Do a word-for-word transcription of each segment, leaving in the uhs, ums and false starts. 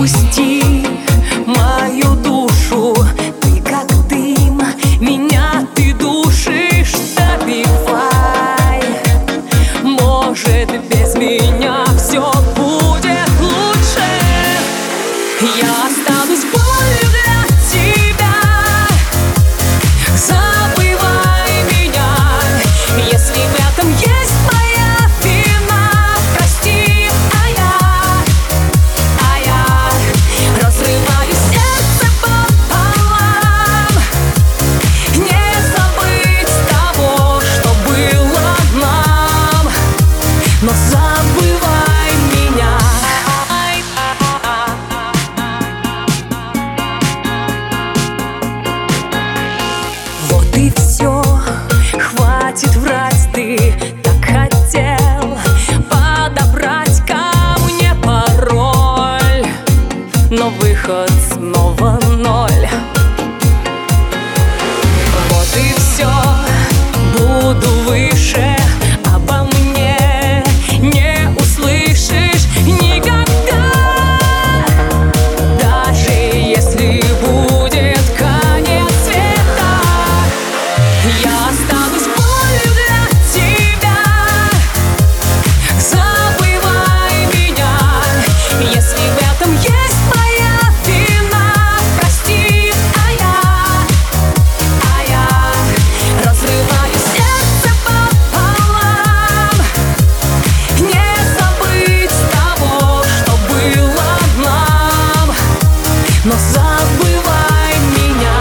Отпусти мою душу, ты как дым, меня ты душишь. Добивай, может, без меня все будет лучше. Я останусь болью для тебя. Забывай меня, если в этом есть моя вина. Прости, а я, а я разрываю сердце пополам. Не забыть того, что было нам, но забывай меня. Вот и все, хватит врать, ты так хотел подобрать ко мне пароль, но выход снова ноль. Вот и все, буду выше, обо мне не услышишь никогда. Даже если будет конец света, я останусь болью для тебя. Забывай меня, если в этом есть моя вина. Прости, а я, а я разрываю сердце пополам. Не забыть того, что было нам, но забывай меня.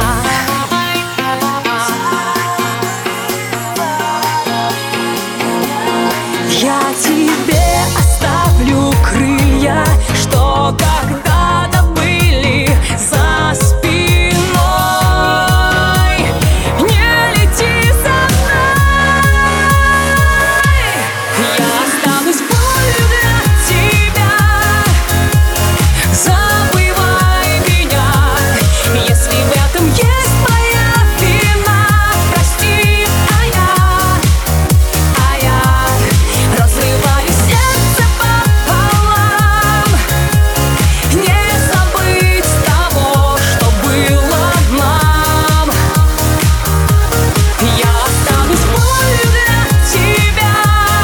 Я тебе оставлю крылья, что когда-то были за спиной. Не лети за мной. Я останусь болью для тебя. Забывай меня, если в этом есть моя вина. Прости, а я, а я разрываю сердце пополам. Не забыть того, что было нам. Я останусь болью для тебя.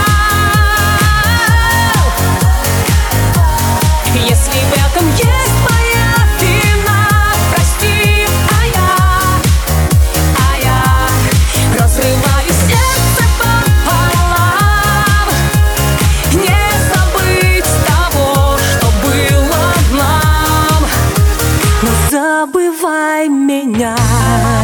Если в этом есть моя вина. Прости, а я, а я разрываю сердце пополам. Не забыть того, что было нам, но забывай меня.